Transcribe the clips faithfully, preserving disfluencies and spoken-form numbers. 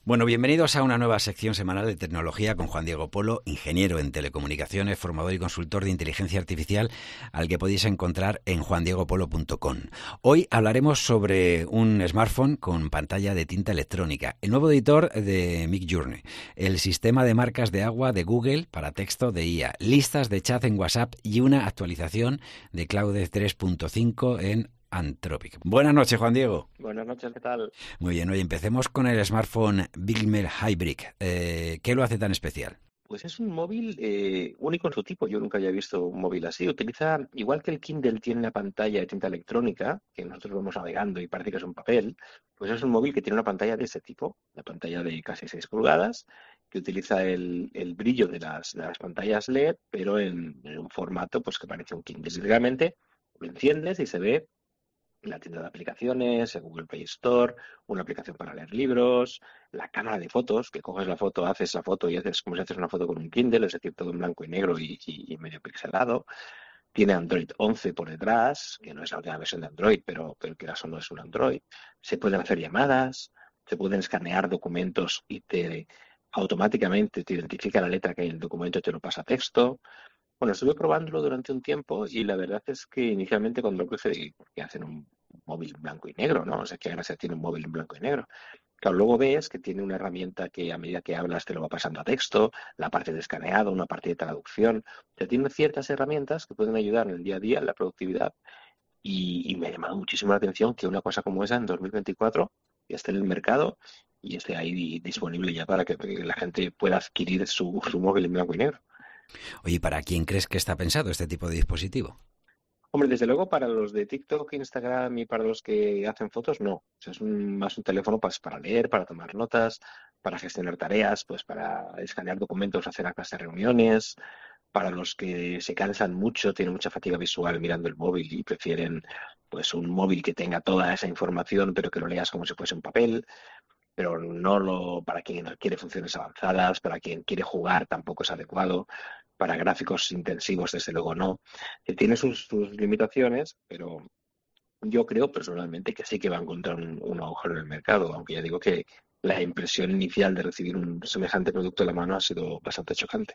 Bueno, bienvenidos a una nueva sección semanal de tecnología con Juan Diego Polo, ingeniero en telecomunicaciones, formador y consultor de inteligencia artificial, al que podéis encontrar en juan diego polo punto com. Hoy hablaremos sobre un smartphone con pantalla de tinta electrónica, el nuevo editor de Midjourney, el sistema de marcas de agua de Google para texto de I A, listas de chat en WhatsApp y una actualización de Claude tres punto cinco en Anthropic. Buenas noches, Juan Diego. Buenas noches, ¿qué tal? Muy bien, hoy empecemos con el smartphone Bigmer Hybrid. Eh, ¿Qué lo hace tan especial? Pues es un móvil eh, único en su tipo. Yo nunca había visto un móvil así. Utiliza, igual que el Kindle tiene una pantalla de tinta electrónica, que nosotros vamos navegando y parece que es un papel, pues es un móvil que tiene una pantalla de ese tipo, una pantalla de casi seis pulgadas, que utiliza el, el brillo de las, de las pantallas L E D, pero en, en un formato pues que parece un Kindle. Y realmente lo enciendes y se ve la tienda de aplicaciones, el Google Play Store, una aplicación para leer libros, la cámara de fotos, que coges la foto, haces la foto y haces como si haces una foto con un Kindle, es decir, todo en blanco y negro y, y, y medio pixelado. Tiene Android once por detrás, que no es la última versión de Android, pero, pero que eso no es un Android. Se pueden hacer llamadas, se pueden escanear documentos y te automáticamente te identifica la letra que hay en el documento y te lo pasa a texto. Bueno, estuve probándolo durante un tiempo y la verdad es que inicialmente cuando lo puse, digo, ¿por qué hacen un móvil en blanco y negro, no? O sea, ¿qué gracia tiene un móvil en blanco y negro? Claro, luego ves que tiene una herramienta que a medida que hablas te lo va pasando a texto, la parte de escaneado, una parte de traducción. O sea, tiene ciertas herramientas que pueden ayudar en el día a día, en la productividad. Y, y me ha llamado muchísimo la atención que una cosa como esa en dos mil veinticuatro ya esté en el mercado y esté ahí disponible ya para que la gente pueda adquirir su, su móvil en blanco y negro. Oye, ¿para quién crees que está pensado este tipo de dispositivo? Hombre, desde luego para los de TikTok, Instagram y para los que hacen fotos, no. O sea, es un- más un teléfono pues, para leer, para tomar notas, para gestionar tareas, pues para escanear documentos, hacer actas de reuniones. Para los que se cansan mucho, tienen mucha fatiga visual mirando el móvil y prefieren pues un móvil que tenga toda esa información, pero que lo leas como si fuese un papel. Pero no lo para quien no quiere funciones avanzadas, para quien quiere jugar tampoco es adecuado, para gráficos intensivos desde luego no. Eh, Tiene sus, sus limitaciones, pero yo creo personalmente que sí que va a encontrar un, un agujero en el mercado, aunque ya digo que la impresión inicial de recibir un semejante producto en la mano ha sido bastante chocante.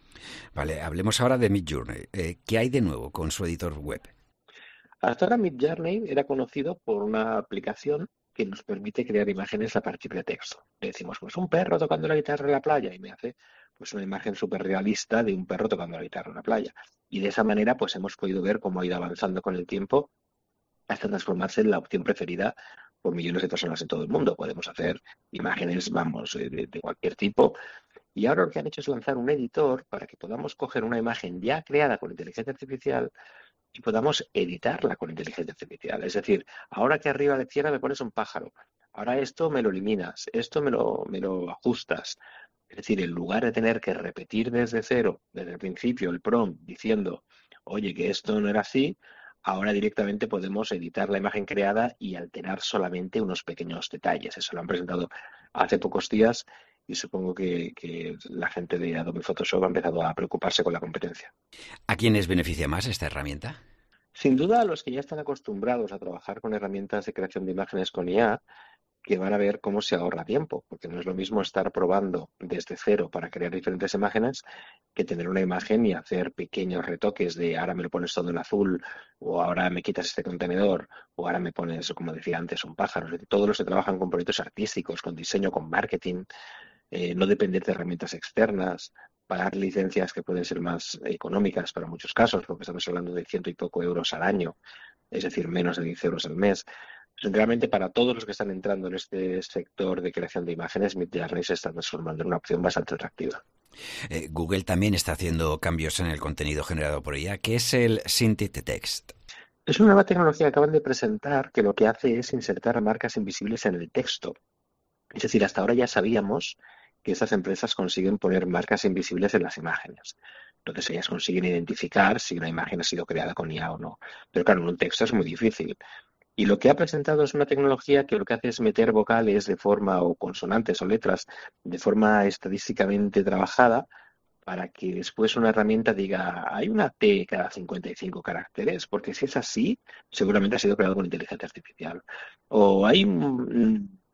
Vale, hablemos ahora de Midjourney. Eh, ¿qué hay de nuevo con su editor web? Hasta ahora Midjourney era conocido por una aplicación que nos permite crear imágenes a partir de texto. Le decimos, pues un perro tocando la guitarra en la playa y me hace pues una imagen súper realista de un perro tocando la guitarra en la playa. Y de esa manera pues hemos podido ver cómo ha ido avanzando con el tiempo hasta transformarse en la opción preferida por millones de personas en todo el mundo. Podemos hacer imágenes, vamos, de, de cualquier tipo. Y ahora lo que han hecho es lanzar un editor para que podamos coger una imagen ya creada con inteligencia artificial y podamos editarla con inteligencia artificial. Es decir, ahora que arriba a la izquierda me pones un pájaro, ahora esto me lo eliminas, esto me lo, me lo ajustas. Es decir, en lugar de tener que repetir desde cero, desde el principio, el prompt diciendo, oye, que esto no era así, ahora directamente podemos editar la imagen creada y alterar solamente unos pequeños detalles. Eso lo han presentado hace pocos días y supongo que, que la gente de Adobe Photoshop ha empezado a preocuparse con la competencia. ¿A quiénes beneficia más esta herramienta? Sin duda, a los que ya están acostumbrados a trabajar con herramientas de creación de imágenes con I A, que van a ver cómo se ahorra tiempo, porque no es lo mismo estar probando desde cero para crear diferentes imágenes que tener una imagen y hacer pequeños retoques de ahora me lo pones todo en azul, o ahora me quitas este contenedor, o ahora me pones, como decía antes, un pájaro. Es decir, todos los que trabajan con proyectos artísticos, con diseño, con marketing, eh, no depender de herramientas externas, pagar licencias que pueden ser más económicas para muchos casos, porque estamos hablando de ciento y poco euros al año, es decir, menos de diez euros al mes. Pues, realmente para todos los que están entrando en este sector de creación de imágenes, Midjourney se está transformando en una opción bastante atractiva. Eh, Google también está haciendo cambios en el contenido generado por I A, que es el Synthetic Text. Es una nueva tecnología que acaban de presentar que lo que hace es insertar marcas invisibles en el texto. Es decir, hasta ahora ya sabíamos que estas empresas consiguen poner marcas invisibles en las imágenes. Entonces ellas consiguen identificar si una imagen ha sido creada con I A o no. Pero claro, en un texto es muy difícil. Y lo que ha presentado es una tecnología que lo que hace es meter vocales de forma, o consonantes o letras, de forma estadísticamente trabajada, para que después una herramienta diga, hay una T cada cincuenta y cinco caracteres, porque si es así, seguramente ha sido creado con inteligencia artificial. O hay un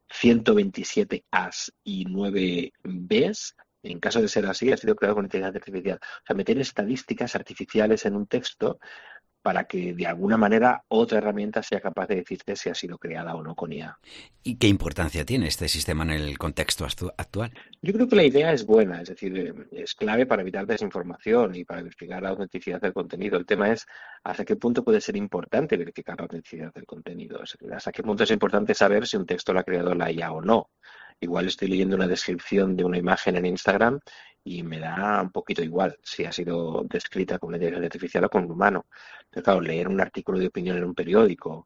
ciento veintisiete A's y nueve B's. En caso de ser así, ha sido creado con inteligencia artificial. O sea, meter estadísticas artificiales en un texto para que de alguna manera otra herramienta sea capaz de decirte si ha sido creada o no con I A. ¿Y qué importancia tiene este sistema en el contexto actual? Yo creo que la idea es buena, es decir, es clave para evitar desinformación y para verificar la autenticidad del contenido. El tema es hasta qué punto puede ser importante verificar la autenticidad del contenido. Es decir, hasta qué punto es importante saber si un texto lo ha creado la I A o no. Igual estoy leyendo una descripción de una imagen en Instagram y me da un poquito igual si ha sido descrita con una inteligencia artificial o con un humano. Pero claro, leer un artículo de opinión en un periódico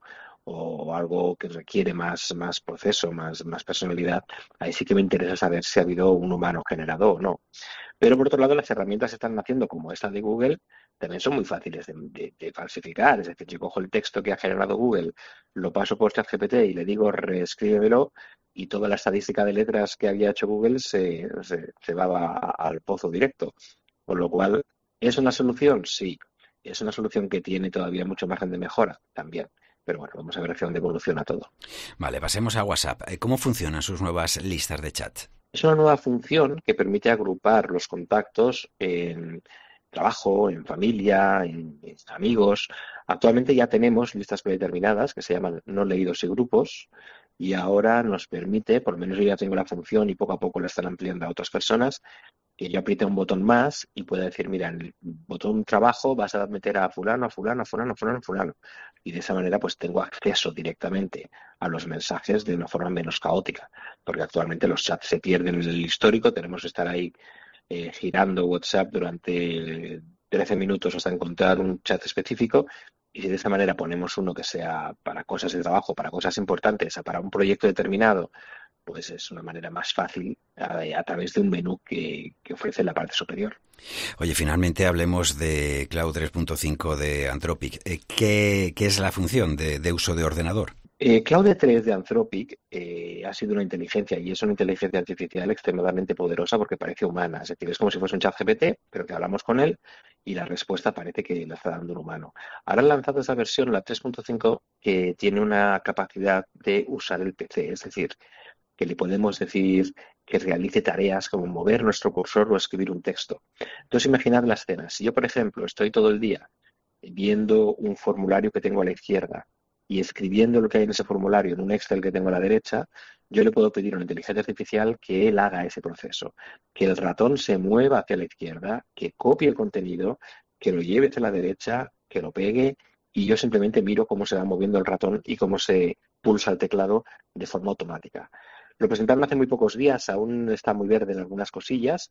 o algo que requiere más, más proceso, más, más personalidad, ahí sí que me interesa saber si ha habido un humano generado o no. Pero por otro lado, las herramientas que están haciendo, como esta de Google, también son muy fáciles de, de, de falsificar. Es decir, yo cojo el texto que ha generado Google, lo paso por ChatGPT y le digo reescríbemelo, y toda la estadística de letras que había hecho Google se, se, se va a, al pozo directo. Con lo cual, ¿es una solución? Sí. ¿Es una solución que tiene todavía mucho margen de mejora? También. Pero bueno, vamos a ver hacia dónde evoluciona todo. Vale, pasemos a WhatsApp. ¿Cómo funcionan sus nuevas listas de chat? Es una nueva función que permite agrupar los contactos en trabajo, en familia, en, en amigos. Actualmente ya tenemos listas predeterminadas que se llaman no leídos y grupos, y ahora nos permite, por lo menos yo ya tengo la función y poco a poco la están ampliando a otras personas, que yo apriete un botón más y pueda decir, mira, en el botón trabajo vas a meter a fulano, a fulano, a fulano, a fulano, a fulano. Y de esa manera pues tengo acceso directamente a los mensajes de una forma menos caótica, porque actualmente los chats se pierden en el histórico, tenemos que estar ahí eh, girando WhatsApp durante trece minutos hasta encontrar un chat específico. Y si de esa manera ponemos uno que sea para cosas de trabajo, para cosas importantes, para un proyecto determinado, pues es una manera más fácil a, a través de un menú que, que ofrece la parte superior. Oye, finalmente hablemos de Claude tres punto cinco de Anthropic. ¿Qué, qué es la función de, de uso de ordenador? Eh, Claude tres de Anthropic eh, ha sido una inteligencia y es una inteligencia artificial extremadamente poderosa porque parece humana. Es decir, es como si fuese un chat G P T, pero que hablamos con él y la respuesta parece que la está dando un humano. Ahora han lanzado esa versión, la tres punto cinco, que tiene una capacidad de usar el P C. Es decir, que le podemos decir que realice tareas como mover nuestro cursor o escribir un texto. Entonces, imaginad la escena. Si yo, por ejemplo, estoy todo el día viendo un formulario que tengo a la izquierda y escribiendo lo que hay en ese formulario en un Excel que tengo a la derecha, yo le puedo pedir a una inteligencia artificial que él haga ese proceso, que el ratón se mueva hacia la izquierda, que copie el contenido, que lo lleve hacia la derecha, que lo pegue, y yo simplemente miro cómo se va moviendo el ratón y cómo se pulsa el teclado de forma automática. Lo presentaron hace muy pocos días, aún está muy verde en algunas cosillas,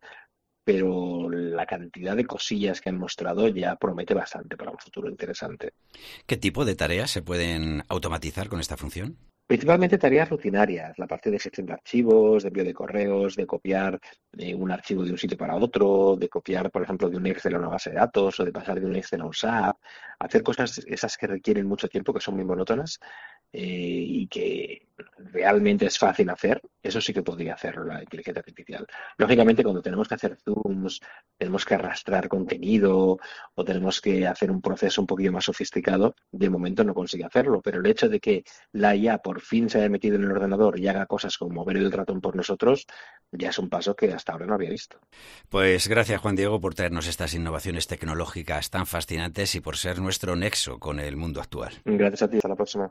pero la cantidad de cosillas que han mostrado ya promete bastante para un futuro interesante. ¿Qué tipo de tareas se pueden automatizar con esta función? Principalmente tareas rutinarias, la parte de gestión de archivos, de envío de correos, de copiar eh, un archivo de un sitio para otro, de copiar, por ejemplo, de un Excel a una base de datos o de pasar de un Excel a un S A P, hacer cosas esas que requieren mucho tiempo, que son muy monótonas eh, y que realmente es fácil hacer. Eso sí que podría hacerlo la inteligencia artificial. Lógicamente, cuando tenemos que hacer zooms, tenemos que arrastrar contenido o tenemos que hacer un proceso un poquito más sofisticado, de momento no consigue hacerlo, pero el hecho de que la I A por fin se haya metido en el ordenador y haga cosas como mover el ratón por nosotros, ya es un paso que hasta ahora no había visto. Pues gracias, Juan Diego, por traernos estas innovaciones tecnológicas tan fascinantes y por ser nuestro nexo con el mundo actual. Gracias a ti, hasta la próxima.